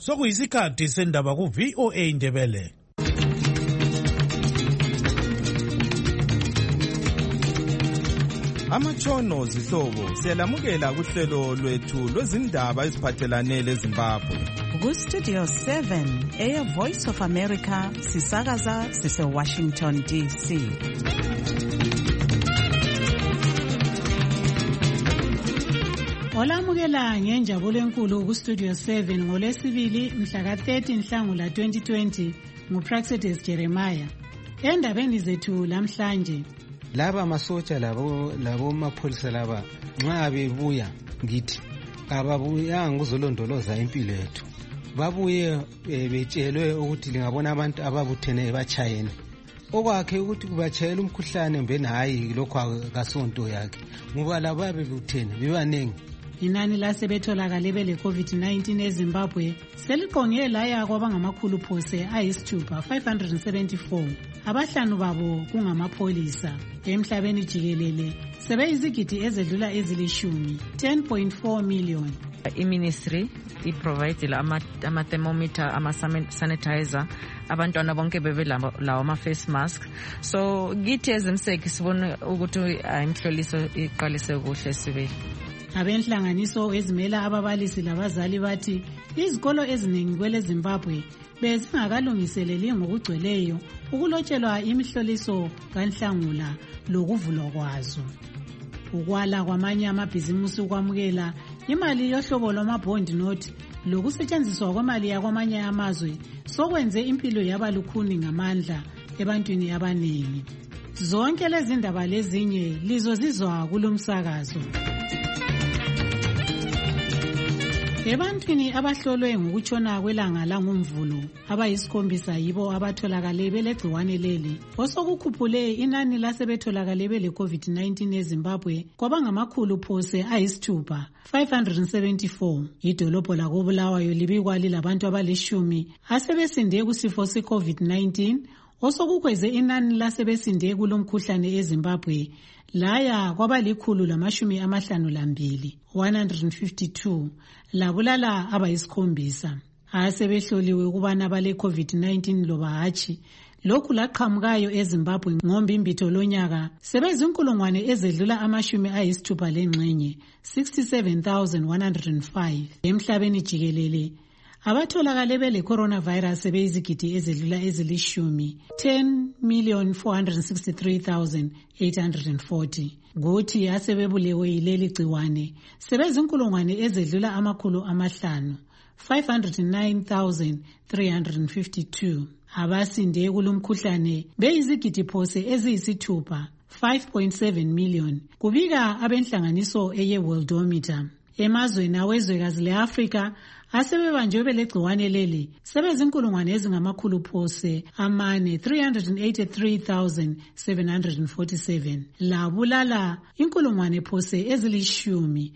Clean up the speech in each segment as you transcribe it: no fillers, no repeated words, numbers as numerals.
Sokuyisikhathi sendaba ku VOA Indebele. Amatshono zihlobo siyalamukela kuhlelo lwethu lwezindaba eziphathelane leZimbabwe. Ku Studio 7 Air Voice of America sisakaza sise Washington DC. Olamukela ngenjabulo enkulu ku Studio 7 ngolwesibili mhla ka-30 Nhlangula 2020 nguPraxedes Jeremiah. Endabeni zethu lamhlanje, laba masotsha labo mapholisa laba nxa bebuya ngithi ababuyanga ukuzolondoloza impilo yethu, babuye betshelwe ukuthi lingabona abantu ababuthene bachayene okwakhe ukuthi kubatshayela umkhuhlane mbeni hayi lokho akasonto yakhe ngoba laba bebuthene bebanengi. Inani lasebetholakale bele COVID-19 eZimbabwe seliqonge laya kwabangamakhulu phose ayisithupha 574, abahlanu babo kungamapholisa. Emhlabeni jikelele sebeyizigidi ezedlula ezilishumi 10.4 million. I-ministry i-provide ama-thermometer, ama-sanitizer, abantwana bonke bebe lawo ama-face mask. So kithi ezimseki sibone ukuthi imhloliso iqalise kuhle sibili. Abenhlanganiso ezimela ababalisi labazali bathi izikolo eziningi kwele Zimbabwe bezingakalungiseleli ngokugcweleyo ukulotshelwa imihloliso kaNhlangula lokuvulwa kwazo. Ukwala kwamanye amabhizimusi ukwamukela imali yohlobo lwamabond note lokusetshenziswa kwemali yakwamanye amazwe sokwenze impilo yabalukhuni ngamandla ebantwini abaningi. Zonke lezi ndaba lezinye lizozizwa kulomsakazo. Ebantwini abahlolwe ngokutshona kwelanga langomvulo abayisikhombisa yibo abatholakale belegciwane leli, osokukhuphule inani lasebetholakale bele COVID-19 eZimbabwe kwabangamakhulu phose ayisithupha 574. Idolobho lakoBulawayo libikwa lilabantu abalishumi asebesinde kusifo se-COVID-19, osokukweze inani lasebesinde kulomkhuhlane eZimbabwe laya kwabalikhulu lamashumi amahlanu lambili 152, labulala abayisikhombisa. Asebehloliwe ukubana bale COVID-19 loba hatshi. Lokhu laqhamukayo eZimbabwe ngombimbitho lonyaka sebezinkulungwane ezedlula amashumi ayisithupha lengxenye 67,105. Emhlabeni jikelele abatholakale bele coronavirus sebeyizigidi ezedlula ezilishumi 10,463,840. Kuthi asebebulewe yileli gciwane sebezinkulungwane ezedlula amakhulu amahlanu 509,352. Abasinde kulomkhuhlane beyizigidi phose eziyisithupha 5.7 million, kubika abenhlanganiso eye Worldometer. Emazweni awezwekazi le-Afrika asebebanjwe belegciwane leli sebezinkulungwane ezingamakhulu phose amane 383,747, labulala inkulungwane phose ezilishumi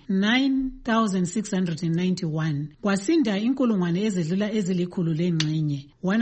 9,691, kwasinda inkulungwane ezedlula ezilikhulu lengxenye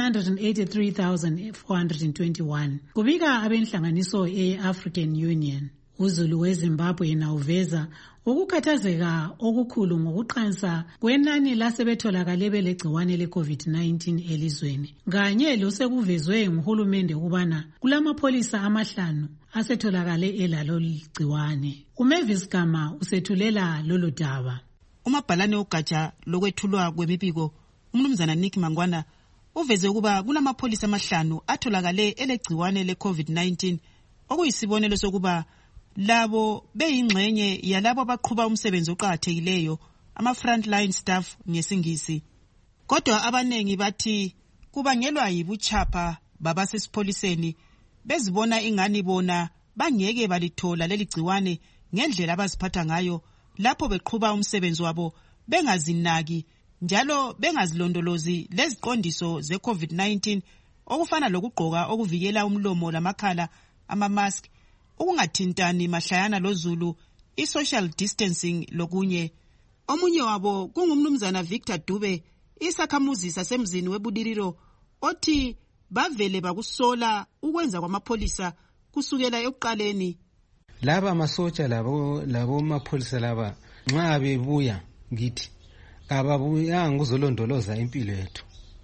183,421, kubika abenhlanganiso e-African Union. Uzulu weZimbabwe na uveza ukukhathazeka okukhulu ngokuqansa kwenani lasebetholakale belegciwane le-COVID-19 elizweni, kanye losekuvezwe nguhulumende ukubana kulamapholisa amahlanu asetholakale elalo ligciwane. uMavis Gama usethulela lolu daba. Umabhalane ogatsha lokwethulwa kwemibiko umnumzana Nick Mangwana uveze ukuba kulamapholisa amahlanu atholakale elegciwane le-COVID-19, okuyisibonelo sokuba labo beyingxenye yalabo abaqhuba umsebenzi oqhakathekileyo, ama-frontline staff ngesingisi. Kodwa abanengi bathi kubangelwa yibuchapha babasesipholiseni, bezibona ingani bona bangeke balithola leli gciwane ngendlela abaziphatha ngayo lapho beqhuba umsebenzi wabo bengazinaki njalo bengazilondolozi leziqondiso ze-COVID-19 okufana lokugqoka okuvikela umlomo lamakhala, ama-mask, ukungathintani mahlayana lozulu, i-social distancing lokunye. Omunye wabo kungumnumzana Victor Dube, isakhamuzi sasemzini weBudiriro, othi bavele bakusola ukwenza kwamapholisa kusukela ekuqaleni. Laba masotsha labo mapholisa laba nxa bebuya ngithi kababuyanga ukuzolondoloza impilo yethu.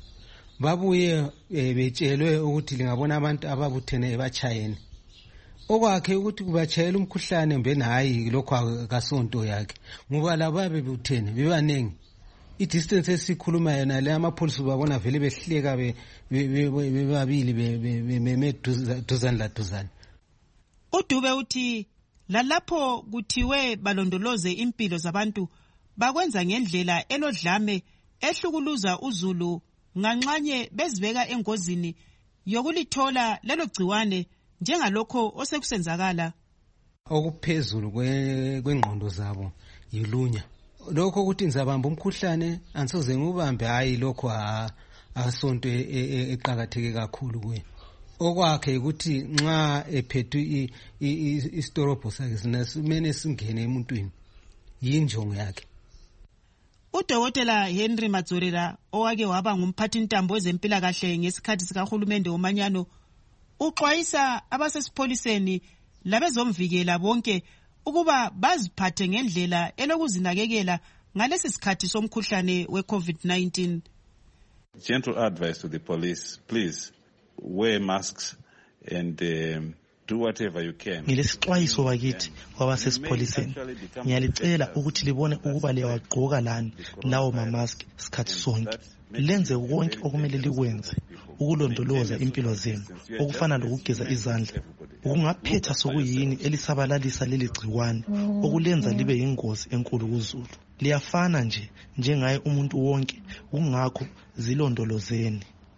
Babuye betshelwe ukuthi lingabona abantu ababuthene ebachayeni. Okwakhe ukuthi kubachayela umkhuhlane mbeni hayi lokho akasonto yakhe. Ngoba laba bebuthene bebanengi. I-distance esikhuluma yona le amapolisi babona vele behleka bebabili beme duzane. uDube uthi lalapho kuthiwe balondoloze impilo zabantu bakwenza ngendlela elodlame ehlukuluza uzulu nganxanye bezibeka engozini yokulithola lelo gciwane njengalokho osekusenzakala. Okuphezulu kwengqondo zabo yilunya. Lokho ukuthi ngizabamba umkhuhlane ansoze ngubambe hayi lokho asonto eqhakatheke kakhulu kuye. Okwakhe ukuthi nxa ephethwe istorobho sakhe sinemene singene emuntwini yinjongo yakhe. Udokotela Henry Madzorera owake waba ngumphathintambo wezempilakahle ngesikhathi sikahulumende womanyano uxwayisa abasesipholiseni labezomvikela bonke ukuba baziphathe ngendlela elokuzinakekela ngalesi sikhathi somkhuhlane we-COVID-19. Gentle advice to the police, please wear masks and do whatever you can. Ngilesixwayiso bakithi kwabasesipholiseni. Ngiyalicela ukuthi libone ukuba liyawagqoka lani lawo mamask sikhathi sonke. Lenze konke okumele likwenze ukulondoloza impilo zenu okufana lokugeza izandla. Ukungaphetha sokuyini elisabalalisa leli gciwane okulenza libe yingozi enkulu kuzulu. Liyafana nje njengaye umuntu wonke kungakho zilondolozeni.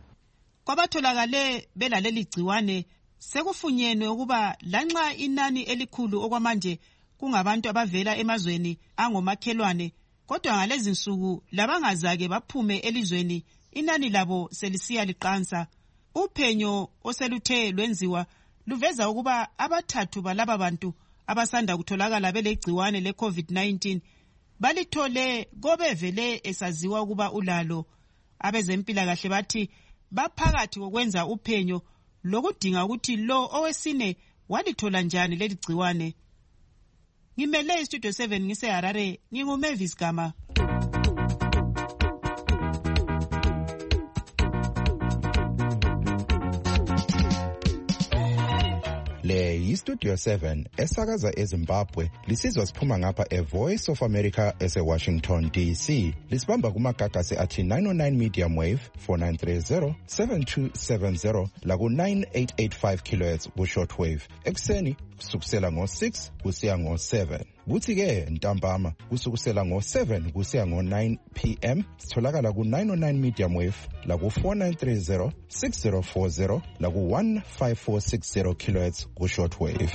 Kwabatholakale belaleli gciwane sekufunyenwe ukuba lanxa inani elikhulu okwamanje kungabantu abavela emazweni angomakhelwane kodwa ngalezi nsuku labangazake baphume elizweni inani labo selisiya liqansa. Uphenyo oseluthe lwenziwa luveza ukuba abathathu balaba bantu abasanda kutholakala belegciwane le-COVID-19 balithole kobevele esaziwa ukuba ulalo. Abezempilakahle bathi baphakathi kokwenza uphenyo lokudinga ukuthi lo owesine walithola njani leli gciwane. Ngimele iStudio 7 ngiseHarare, nginguMavis Gama. Le yiStudio 7 esakaza eZimbabwe lisizwa siphuma ngapha eVoice of America eseWashington DC. Lisibamba kumagagasi athi 909 medium wave 4930 7270 laku 9885 kHz ku shortwave. Ekseni kusukela ngo6 kusiya ngo7. Kuthi ke ntambama kusukela ngo7 kusiya ngo9 PM sitholakala ku 909 medium wave laku 4930 6040 laku 15460 kHz ku shortwave.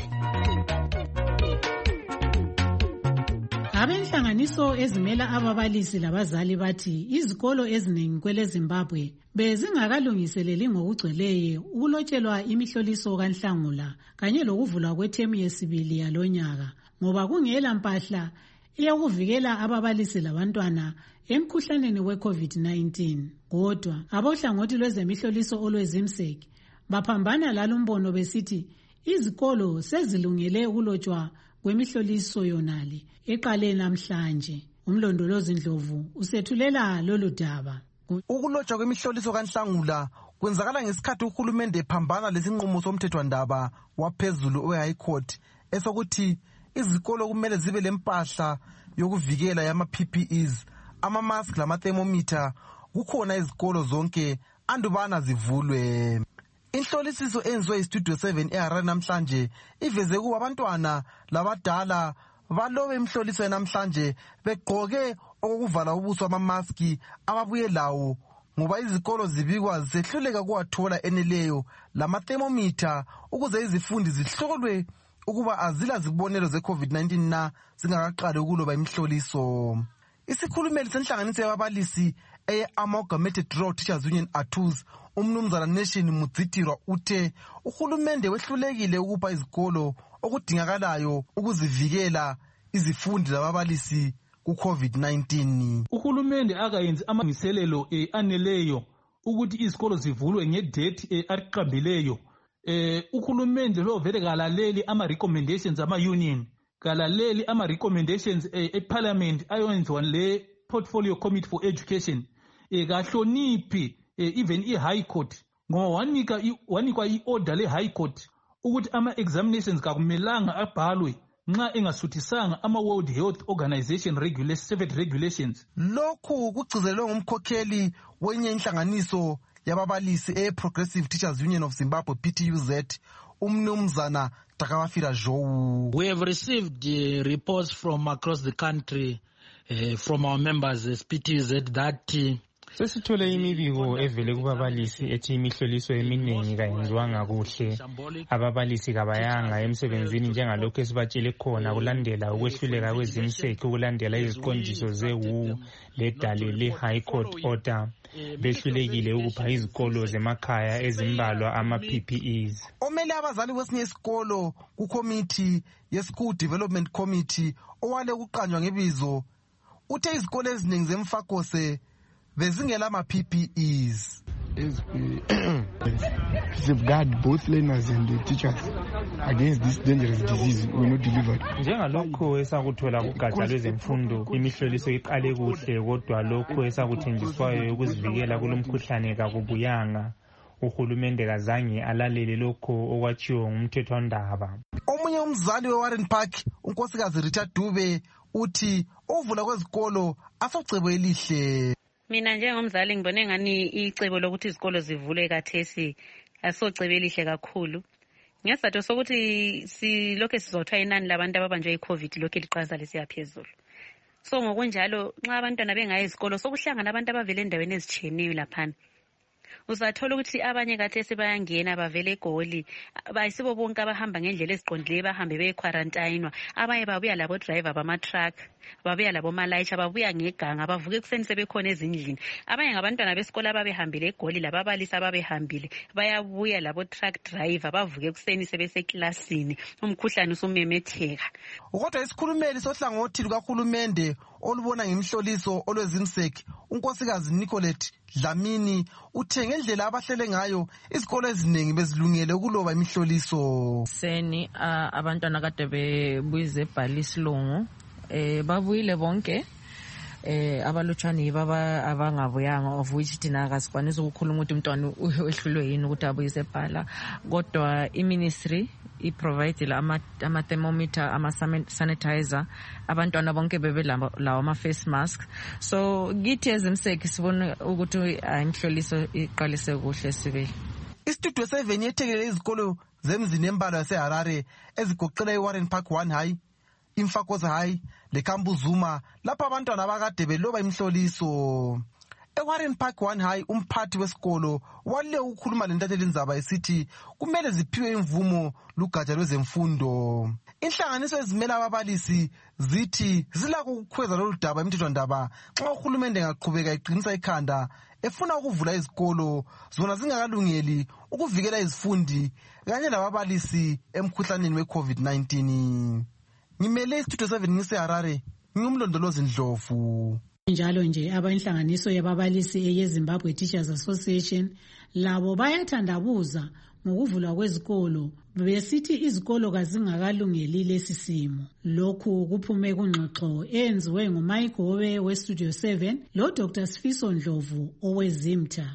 Abenhlanganiso ezimela ababalisi labazali bathi izikolo eziningi kwele Zimbabwe bezingakalungiseleli ngokugcweleyo ukulotshelwa imihloliso kaNhlangula kanye lokuvulwa kwethemu yesibili yalonyaka ngoba kungela mpahla eyokuvikela ababalisi labantwana emkhuhlaneni we-COVID-19. Kodwa abohlangothi lwezemihloliso olwezimseki baphambana lalumbono besithi izikolo sezilungele ukulotshwa kwemihloliso yonale eqale namhlanje. Umlondolozi Ndlovu usethulela lolu daba. Ukulotshwa kwemihloliso kaNhlangula kwenzakala ngesikhathi uhulumende ephambana lesinqumo somthethwandaba waphezulu we-High Court esokuthi izikolo kumele zibe lempahla yokuvikela yama-PPEs, ama-mask lama-thermometer kukhona izikolo zonke andubana zivulwe. Inhlolisiso enziwe iStudio 7 eHarare namhlanje iveze ukuba abantwana labadala balobe imhloliso namhlanje begqoke okuvala ubuso amamaski ababuye lawo ngoba izikolo zibikwa zisehluleka kuwathola eneleyo lama-thermometer ukuze izifundi zihlolwe ukuba azila zibonelo ze-COVID-19 na zingakaqali ukuloba imhloliso. Isikhulumeli senhlanganiso yababalisi eye-Amalgamated Rural Teachers Union ATUS umnumzana Nation Mudzitirwa uthe uhulumende wehlulekile ukupha izikolo okudingakalayo ukuzivikela izifundi zababalisi ku-COVID-19. Uhulumende akayenzi amalungiselelo aneleyo ukuthi izikolo zivulwe ngedate aqambileyo. Uhulumende lo vele kalaleli ama-recommendations ama-union, kalaleli ama-recommendations e-parliament ayonziwa le portfolio committee for education kahloniphi even i-high court ngoba wanikwa i-order le-high court ukuthi ama-examinations kakumelanga abhalwe nxa engasuthisanga ama-World Health Organization regulations. Lokhu kugcizelwe ngumkhokheli wenye inhlanganiso yababalisi e-Progressive Teachers Union of Zimbabwe, PTUZ, umnumzana Takawafira Joe. We have received reports from across the country from our members as PTUZ that sesithole imibiko evele kubabalisi ethi imihloliso eminingi kayenziwanga kuhle, ababalisi kabayanga emsebenzini njengalokho esibatshele khona kulandela ukwehluleka kwezimseki ukulandela iziqondiso ze-WHO ledale le-High Court Order. Behlulekile ukupha izikolo zemakhaya ezimbalwa ama-PPEs. Omele abazali kwesinye isikolo kukomiti ye-School Development Committee owale kuqanjwa ngebizo uthe izikolo eziningi zemfakose bezingela ama-PPEs. Safeguard both learners and the teachers against this dangerous disease were not delivered. Njengalokho esakuthola kugatsha lwezemfundo, imihloliso iqale kuhle kodwa lokho esakuthenjiswayo ukuzivikela kulomkhuhlane kakubuyanga. Uhulumende kazange alalele lokho okwatshiwo ngumthethwandaba. Omunye umzali we-Warren Park, unkosikazi Richard Dube, uthi uvula kwezikolo asocebo elihle. Mina njengomzali ngibone ngani icebo lokuthi izikolo zivule kathesi asocebo elihle kakhulu. Ngesizathu sokuthi silokho sizothola inani labantu ababanjwe i-COVID lokho liqhaza lesiyaphezulu. So ngokunjalo nxa abantwana bengayi izikolo sokuhlangana abantu abavele endaweni ezitshiyeneyo laphana. Uzathola ukuthi abanye kathesi bayangena bavele eGoli, bayisibo bonke abahamba ngendlela eziqondileyo bahambe bequarantinwa, abanye babuya labo driver bama-truck, babuya labo malayisha, babuya ngeganga, bavuke ekuseni sebekhona ezindlini. Abanye ngabantwana besikole ababehambile eGoli, lababalisi ababehambile, bayabuya labo truck driver, bavuke ekuseni sebeseklasini, umkhuhlane usumemetheka. Kodwa isikhulumeli sohlangothi lukahulumende olubona ngemihloliso olwezimseki, unkosikazi Nicolette Dlamini, uthe ngendlela abahlele ngayo izikolo eziningi bezilungele ukuloba imihloliso. Seni abantwana kade bebuyize ebhalisilungu babuyile bonke abalutshwane yibaba abangabuyanga, of which thina akasikwanisa ukukhuluma ukuthi umntwana wehlulwe yini ukuthi abuyise ebhala, kodwa i-ministry i-provide ama-thermometer, ama-sanitizer, abantwana bonke bebe lawo ama-face mask. So kithi ezimseki sibona ukuthi imihloliso iqalise kuhle sibili. Istudio 7 yethekelele izikolo zemzini embalo yaseHarare ezigoqela i-Warren Park 1 High, Imfakoza High leKambuzuma lapha abantwana abakade beloba imihloliso. E-Warren Park 1 High umphathi wesikolo wale ukukhuluma lentatheli ndzaba esithi kumele ziphiwe imvumo lugatsha lwezemfundo. Inhlanganiso ezimela ababalisi zithi zilakho ukukhweza lolu daba emthethwandaba nxa uhulumende engaqhubeka iqinisa ikhanda efuna ukuvula izikolo zona zingakalungeli ukuvikela izifundi kanye lababalisi emkhuhlaneni we-COVID-19. Ngimele istudio 7 ngiseHarare, ngingumlondolozi Ndlovu. Njalo nje abainhlanganiso yababalisi eyeZimbabwe Teachers Association labo bayathandabuza ngokuvulwa kwezikolo besithi izikolo kazingakalungeli lesi simo. Lokhu kuphume kungxoxo eyenziwe nguMayigobe weStudio 7 lo Dr. Sifiso Ndlovu owezimta.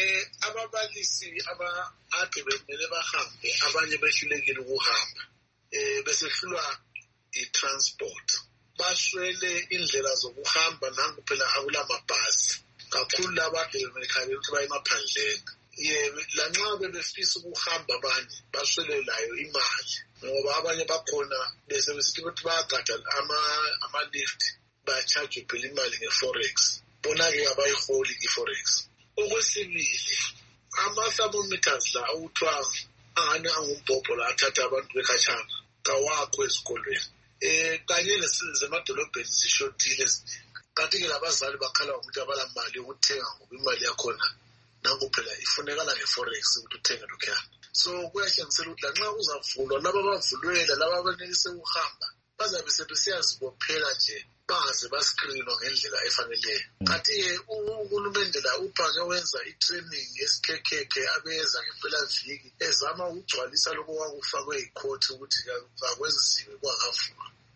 Ababalisi ade bemele bahambe, abanye behlulekile ukuhamba, besehlulwa i-transport, baswele indlela zokuhamba nangu phela akulamabhasi kakhulu labade bemekhabe ukuthi baye emaphandleni. Lanxa bebefisa ukuhamba abanye baswele layo imali ngoba abanye bakhona bese besithi ukuthi bayagada ama-lift bayachaje phela imali nge-forex, bona-ke abayiholi i-forex. Okwesibili, ama-thermometers la okuthiwa angani angumbhobho la athatha abantu bekhatshana kawakho ezikolweni. Kanye nezemadolobheni zishodile eziningi. Kanti-ke labazali bakhala ngokuthi abalamali yokuthenga ngoba imali yakhona nangu phela ifunekala nge-forex ukuthi uthenge lokhuyana. So kuyahlekisela ukuthi lanxa kuzavulwa laba abavulwela laba abanelise ukuhamba bazabe sebesiyazibophela nje bangaze baskrinwa ngendlela efaneleyo. Kanti-ke uhulumende la uphange wenza i-training yesikhekhe abeza ngempelaviki ezama ukugcwalisa lokho kwakufakwe yikhoti ukuthi akwenziwe kwakavulwa.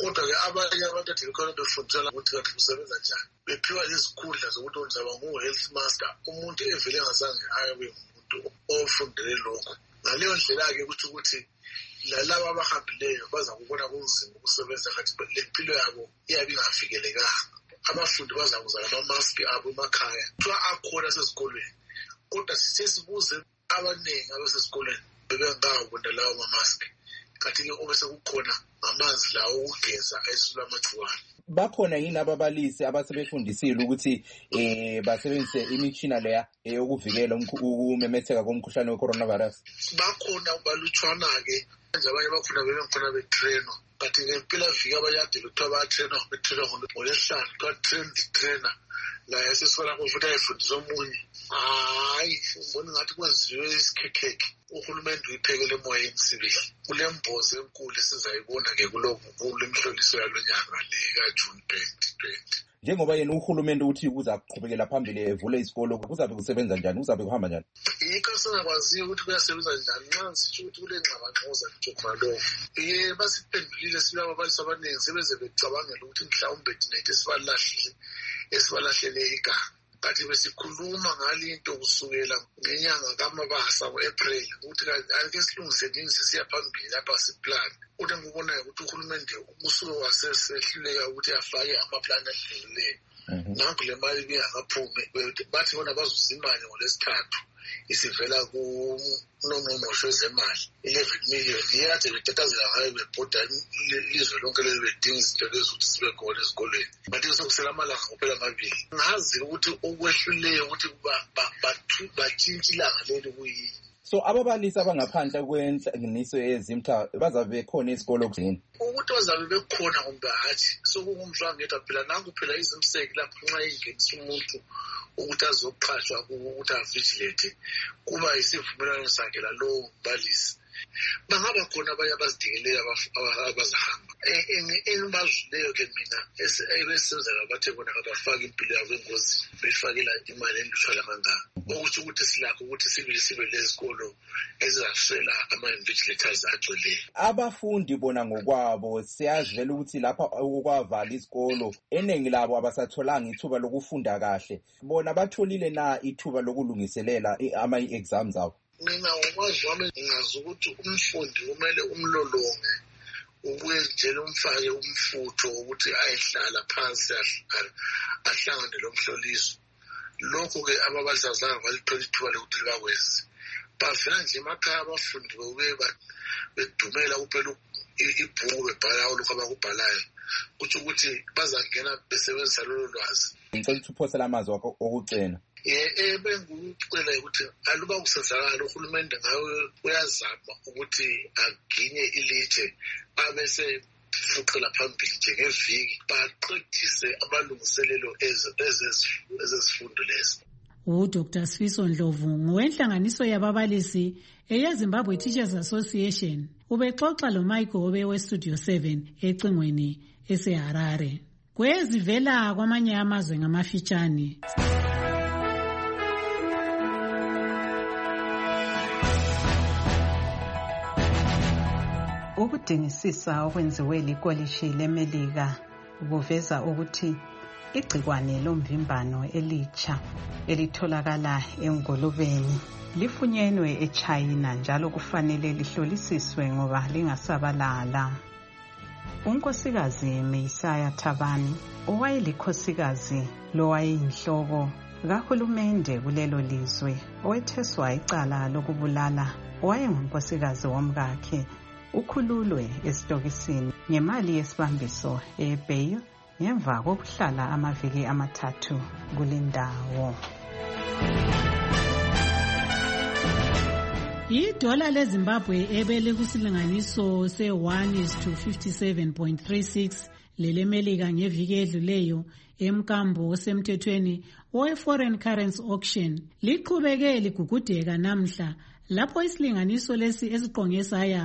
kodwa-ke abanye abantu ade bekhona befundisana ukuthi kanti kusebenza njani, bephiwa lezikhundla zokuthi ozaba ngu-health master, umuntu evele engazange abe ngumuntu ofundele lokho. Ngaleyo ndlela-ke kutho ukuthi lalabo abahambileyo baza kubona kunzima ukusebenza kanti le mpilo yabo iyabe ingavikelekanga. Abafundi bazakuza lama-maski abo emakhaya kuthiwa akhona asezikolweni, kodwa sisibuze abaningi abasesikolweni bebengawubona lawo mamaski, kanti-ke obese kukhona amanzi lawo okugeza ayisula amagciwane. Bakhona yini ababalisi abasebefundisile ukuthi basebenzise imitshina leya yokuvikela ukumemetheka komkhuhlane we-coronavirus? Bakhona balutshwana-ke, abanye bakhona bebengikhona betrainwa, kanti ngempelaviki abanye ade bethiwa bayatrainwa ngoLwesihlanu, kuthiwa train the trainer. La yasesikole futhi ayifundisa omunye. Hayi, ubona ngathi kwenziwe isikhekhe. Uhulumende uyiphekele emoyeni sibili. Kule mbozo enkulu sizayibona-ke kule mhloliso yalonyaka le kaJune 2020. Njengoba yena uhulumende uthi uza kuqhubekela phambili evule isikolo, kuzabe kusebenza njani, kuzabe kuhamba njani? Yikho singakwaziyo ukuthi kuyasebenza njani nxa sisho ukuthi kule ngxabangxoza nje khonalokho. Basiphendulile sibili ababalisi abaningi sebeze becabangela ukuthi mhlawumbe thina esibalahlele igama. Kanti besikhuluma ngalinto kusukela ngenyanga kaMabasa ngo-April ukuthi ake silungiseleni sisiya phambili lapha siplan. Kodwa ngikubonayo ukuthi uhulumende usuke wasesehluleka ukuthi afake amaplani ahlelileyo. Nanku le mali ingakaphumi, bathi bona bazozimanya ngoLwesithathu isivela kuNongqongqoshe wezemali 11 million yade betatazela ngayo bebhoda ilizwe lonke leli bedinga izinto lezi ukuthi sibe khona ezikolweni. Bathi sokusela amalanga kuphela amabili. Ngazi ukuthi okwehluleyo ukuthi batshintshe ilanga leli kuyini. So ababalisi abangaphandle kwenhlanganiso yezimtha bazabe bekhona esikolo kuzini? Ukuthi bazabe bekhona kumbe hathi sokungumzwangedwa phela nanku phela izimseki lapho nxa ingenisa umuntu ukuthi azoqhashwa ukuthi avigilate kuba isivumelwano sakhe lalowo mbalisi. Bangaba khona abanye abazidingeleyo abazahamba. Engibazileyo-ke mina ebesenzela bathe bona abafake impilo yabo engozini befakela imali endlutshwana kangaka. Okusho ukuthi silakho ukuthi sibe lezikolo ezizaswela ama-invigilators agcweleyo. Abafundi bona ngokwabo siyazi vele ukuthi lapha okwavala isikolo eningi labo abasatholanga ithuba lokufunda kahle. Bona batholile na ithuba lokulungiselela ama-exams abo? Mina ngokwazi wami ngingazi ukuthi umfundi kumele umlolonge ubuye njele umfake umfutho ukuthi ayihlala phansi ahlangane lo mhloliso. Lokho-ke ababalisi azange balithola ithuba lokuthi libakwenze. Bavela nje emakhaya abafundi bebuye bedumela kuphela ibhuku bebhala lokho abakubhalayo. Kutsho ukuthi bazangena besebenzisa lolo lwazi. Ngicela ukuthi uphosele amazwi akho okugcina. Bengucela ukuthi aluba kusenzakala uhulumende ngayo uyazama ukuthi aginye ilitshe abese fuqela phambili nje ngeviki baqedise amalungiselelo ezezifundo lezi. uDr Sifiso Ndlovu ngowenhlanganiso yababalisi eyeZimbabwe Teachers Association ubexoxa loMichael Obe weStudio 7 ecingweni eseHarare. Kwezivela kwamanye amazwe ngamafitshane. Ukudingisisa okwenziwe likolishi leMelika kuveza ukuthi igcikwane lomvimbano elitsha elitholakala engolobeni lifunyenwe eChina njalo kufanele lihlolisiswe ngoba lingasabalala. Unkosikazi Meisaya Thabani owayelikhosikazi lowayeyinhloko kahulumende kulelo lizwe owetheswa icala lokubulala owayengunkosikazi womkakhe ukhululwe esitokisini ngemali yesibambiso eBail ngemva kokuhlala amaviki amathathu kulendawo. Idola leZimbabwe ebele kusilinganiso se-1:57.36 lelemelika ngeviki edluleyo emkambo osemthethweni owe-foreign currency auction liqhubeke ligugudeka namhla lapho isilinganiso lesi esiqonge saya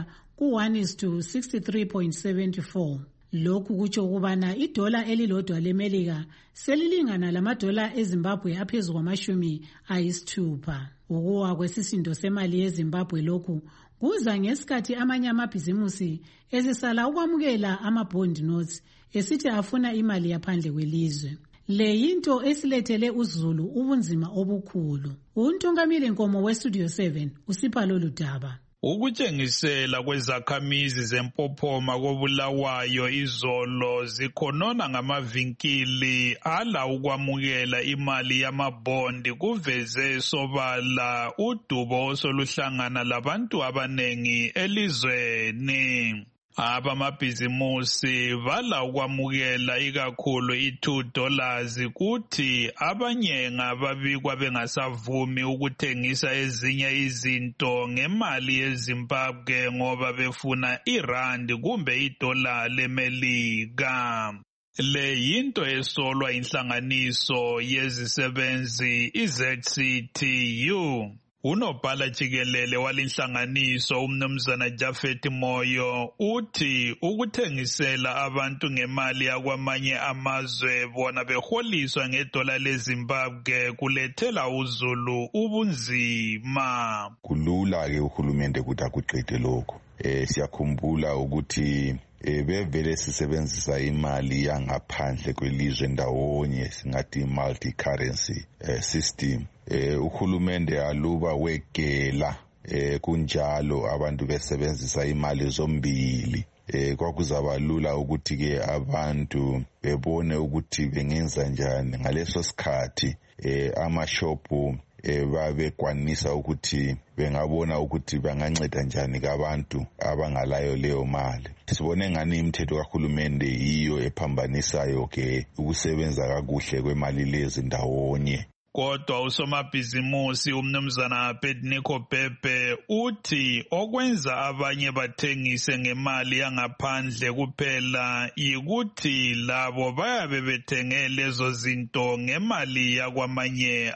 ku-1:63.74. Lokhu kutsho ukubana idola elilodwa leMelika selilingana lamadola eZimbabwe aphezu kwamashumi ayisithupha. Ukuwa kwesisindo semali yeZimbabwe lokhu kuza ngesikhathi amanye amabhizimusi esesala ukwamukela ama-bond notes esithi afuna imali yaphandle kwelizwe. Le yinto esilethele uZulu ubunzima obukhulu. Untungamili Nkomo weStudio 7 usipha lolu daba. Ukutshengisela kwezakhamizi zempophoma kobulawayo izolo zikhonona ngamavinkili ala ukwamukela imali yamabhondi kuveze sobala udubo osoluhlangana labantu abanengi elizweni. Abamabhizimusi vala ukwamukela ikakhulu $2 kuthi abanye ngababikwa bengasavumi ukuthengisa ezinye izinto ngemali yeZimbabwe ngoba befuna irandi kumbe idola leMelika. Le yinto esolwa inhlanganiso yezisebenzi iZCTU. Unobhala jikelele walinhlanganiso umnumzana Jafet Moyo uthi ukuthengisela abantu ngemali yakwamanye amazwe bona beholiswa ngedola leZimbabwe kulethela uZulu ubunzima. Kulula ke uhulumende ukuthi akuqede lokho. Siyakhumbula ukuthi bevele sisebenzisa imali yangaphandle kwelizwe ndawonye singathi multi currency system. Uhulumende aluba wegela kunjalo abantu besebenzisa imali zombili. Kwakuzaba lula ukuthi ke abantu bebone ukuthi bengenza njani ngaleso sikhathi amashopu babekwanisa ukuthi bengabona ukuthi banganceda njani kabantu abangalayo leyo mali. Sibone ngani imithetho kahulumende yiyo ephambanisayo ke ukusebenza kakuhle kwemali lezi ndawonye. Kodwa usomabhizimusi umnumzana Pednico Pepe uthi okwenza abanye bathengise ngemali yangaphandle kuphela yikuthi labo bayabe bethenge lezo zinto ngemali yakwamanye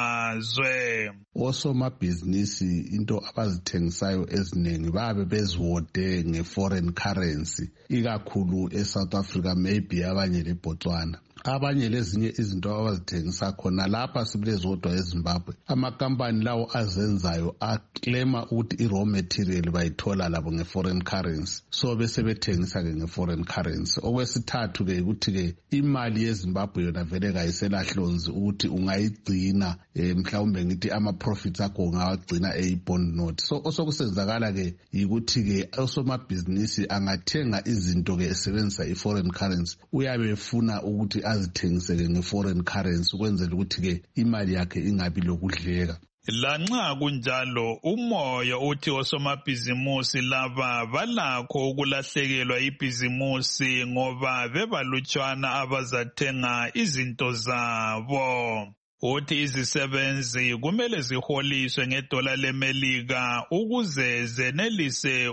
amazwe. Osomabhizinisi into abazithengisayo eziningi babe beziwode nge-foreign currency, ikakhulu eSouth Africa, maybe abanye leBotswana. Abanye lezinye izinto abazithengisa khona lapha sibulezodwa eZimbabwe, amakampani lawo azenzayo aclaima ukuthi i-raw material bayithola labo nge-foreign currency, so bese bethengisa ke nge-foreign currency. Okwesithathu ke ukuthi ke imali yeZimbabwe yona vele kayiselahlonzi ukuthi ungayigcina mhlawumbe ngithi ama-profits akho ungawagcina eyi-bond note. So osokusenzakala ke yikuthi ke osomabhizinisi angathenga izinto ke esebenzisa i-foreign currency, uyabe efuna ukuthi azithengisele nge-foreign currency ukwenzela ukuthi ke imali yakhe ingabi lokudleka. Lanxa kunjalo umoya uthi osomabhizimusi laba balakho ukulahlekelwa ibhizimusi ngoba bebalutshwana abazathenga izinto zabo. Uthi izisebenzi kumele ziholiswe ngedola leMelika ukuze zenelise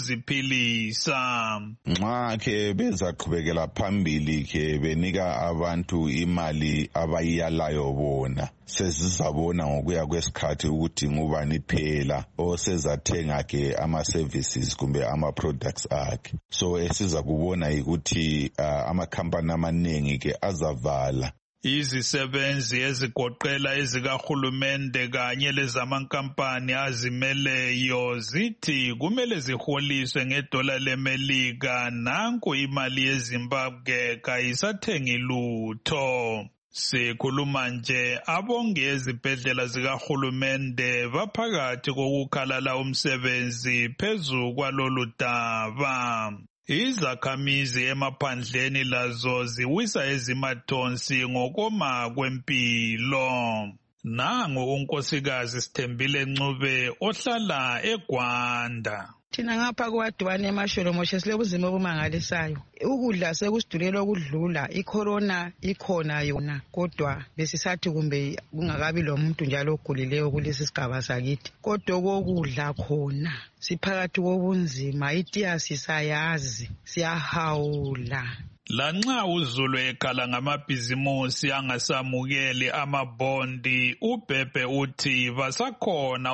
ukuziphilisa. Nxa ke bezaqhubekela phambili ke benika abantu imali abayiyalayo bona, sezizabona ngokuya kwesikhathi ukuthi ngubani phela osezathenga ke ama-services kumbe ama-products akhe. So esiza kubona ukuthi amakhampani amaningi ke azavala. Izisebenzi ezigoqela ezikahulumende kanye lezamankampani azimeleyo zithi kumele ziholiswe ngedola leMelika, nanku imali yeZimbabwe kayisathengi lutho. Sikhuluma nje abongi ezibhedlela zikahulumende baphakathi kokukhalala umsebenzi phezu kwalolu daba. Izakhamizi emaphandleni lazo ziwisa ezimathonsi ngokoma kwempilo. Nangu unkosikazi Sithembile Ncube ohlala eGwanda. Thina ngapha kwadwane eMasholomoshi silobuzima obumangalisayo. Ukudla sekusidulela ukudlula, icorona ikhona yona, kodwa besisathi kumbe kungakabi lo muntu njalo ogulileyo kulesi sigaba sakithi. Kodwa kokudla khona siphakathi kobunzima, itiyasi sayazi, siyahawula. Lanxa uZulu ekhala ngamabhizimusi angasamukeli amabhondi, uBhebhe uthi basakhona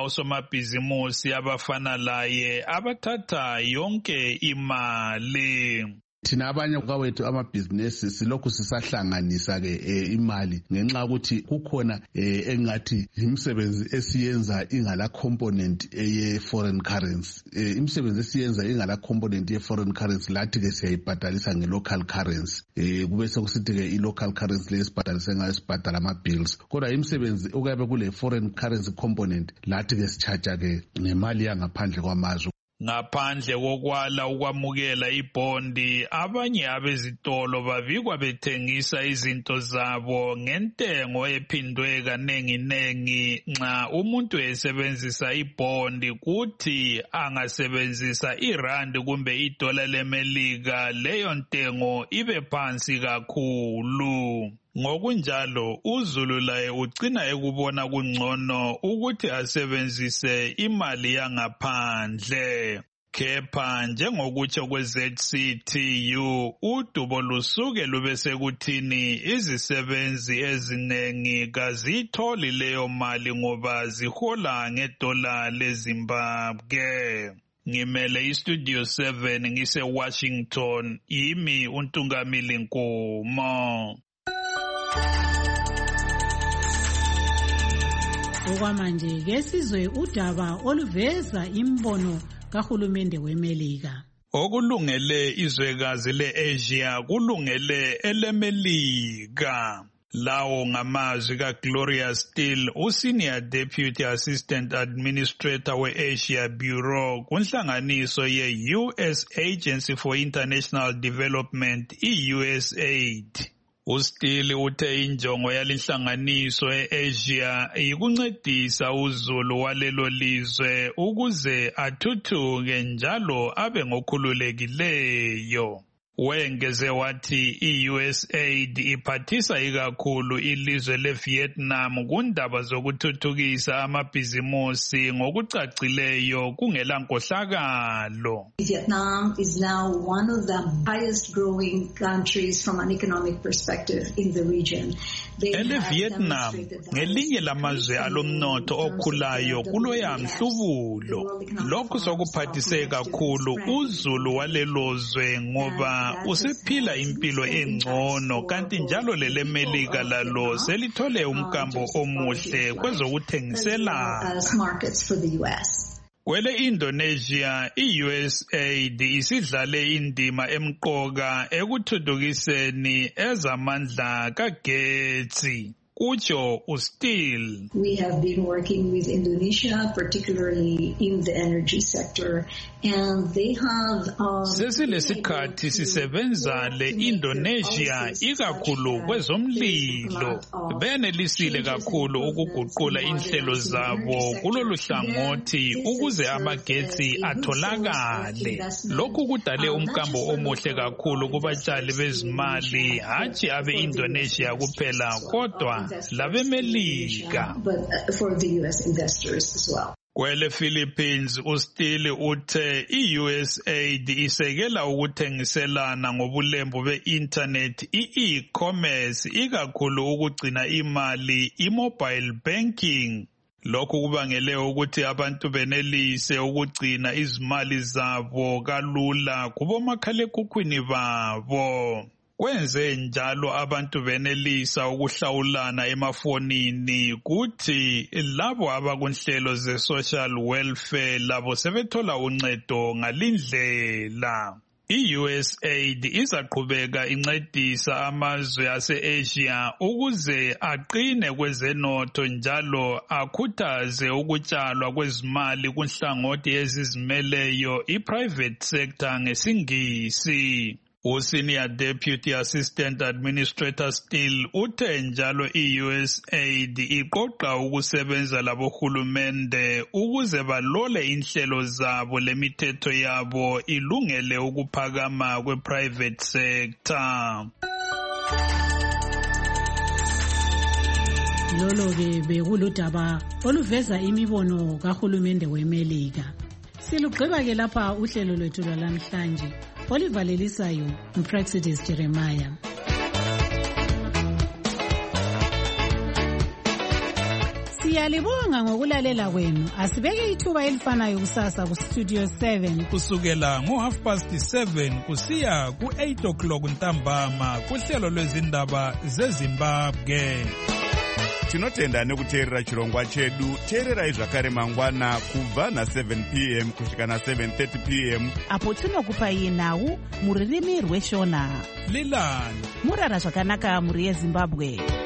osomabhizimusi abafana laye abathatha yonke imali. thina abanye kwawethu amabhizinesi silokhu sisahlanganisa ke imali ngenxa ukuthi kukhona engathi imisebenzi esiyenza ingala component eye foreign currency. Imisebenzi esiyenza ingala component ye foreign currency lathi ke siyayibhadalisa nge local currency. Kube sekusithi ke i local currency lesibhadalisa ngayo sibhadala ama bills. Kodwa imisebenzi okuyabe kule foreign currency component lathi ke sicharge ke ngemali yangaphandle kwamazwe. Ngaphandle kokwala ukwamukela ibondi, abanye abezitolo bavikwa bethengisa izinto zabo ngentengo ephindwe kanenginengi nxa umuntu esebenzisa ibondi kuthi angasebenzisa irandi kumbe idola lemelika leyo ntengo ibe phansi kakhulu. Ngokunjalo uZulu laye ugcina ekubona kungcono ukuthi asebenzise imali yangaphandle. Kepha njengokutsho kwe-ZCTU udubo lusuke lube sekuthini izisebenzi ezinengi kaziyitholi leyo mali ngoba zihola ngedola leZimbabwe. Ngimele iStudio 7 ngise-Washington, yimi uNtungamili Nkomo. Okwamanje ke sizwe udaba oluveza imbono kahulumende weMelika. Okulungele izwekazi le-Asia kulungele eleMelika. Lawo ngamazwi kaGloria Steele, uSenior Deputy Assistant Administrator we-Asia Bureau kunhlanganiso ye-US Agency for International Development, i-USAID. uSteele uthe injongo yalinhlanganiso e-Asia ikuncedisa uZulu walelo lizwe ukuze athuthuke njalo abe ngokhululekileyo. Wengeze wathi i-USAID iphathisa ikakhulu ilizwe leVietnam kundaba zokuthuthukisa amabhizimusi ngokucacileyo kungela nkohlakalo. Vietnam is now one of the highest growing countries from an economic perspective in the region. EleVietnam ngelinye lamazwe alomnotho okhulayo kuloya mhlubulo. Lokhu sokuphathise kakhulu uZulu walelozwe ngoba usephila impilo engcono kanti njalo leleMelika lalo selithole umkambo omuhle kwezokuthengiselana. Kwele Indonesia, i-USAID isidlale indima emqoka ekuthuthukiseni ezamandla kagetsi. Kucho uSteele. We have been working with Indonesia, particularly in the energy sector, and they have sesilesikhathi sisebenza le-Indonesia ikakhulu kwezomlilo. Benelisile kakhulu ukuguqula inhlelo zabo kulolu hlangothi ukuze amagetsi atholakale. Lokhu kudale umkambo omuhle kakhulu kubatshali bezimali, hatshi abe-Indonesia kuphela kodwa labeMelika. For the US investors as well. Kwele Philippines, uSteele uthe i-USAID isekela ukuthengiselana ngobulembu be-internet i-e-commerce ikakhulu ukugcina imali i-mobile banking. Lokhu kubangele ukuthi abantu benelise ukugcina izimali zabo kalula kubomakhalekhukhwini babo. Kwenze njalo abantu benelisa ukuhlawulana emafonini kuthi labo abakunhlelo ze-social welfare labo sebethola uncedo ngalindlela. I-USAID izaqhubeka incedisa amazwe ase-Asia ukuze aqine kwezenotho njalo akhuthaze ukutshalwa kwezimali kunhlangothi ezizimeleyo i-private sector ngesingisi. uSenior Deputy Assistant Administrator Steele uthe njalo i-USAID iqoqa ukusebenza labohulumende ukuze balole inhlelo zabo lemithetho yabo ilungele ukuphakama kwe-private sector. Lolo-ke bekuludaba oluveza imibono kahulumende weMelika. Silugqiba-ke lapha uhlelo lwethu lwalamhlanje. Olivalelisayo uPraxidis Jeremiah. Siyalibonga ngokulalela kwenu. Asibeke ithuba elifanayo kusasa ku Studio 7 kusukela ngo7:30 kusiya ku8 ntambama kuhlelo lwezindaba zeZimbabwe. Tinotenda nekuteerera chirongwa chedu. Teererai zvakare mangwana kubva na7 p.m. kusvika na7:30 p.m. apo tinokupai nhau muririmi rweshona. Lilani murara zvakanaka muri yeZimbabwe.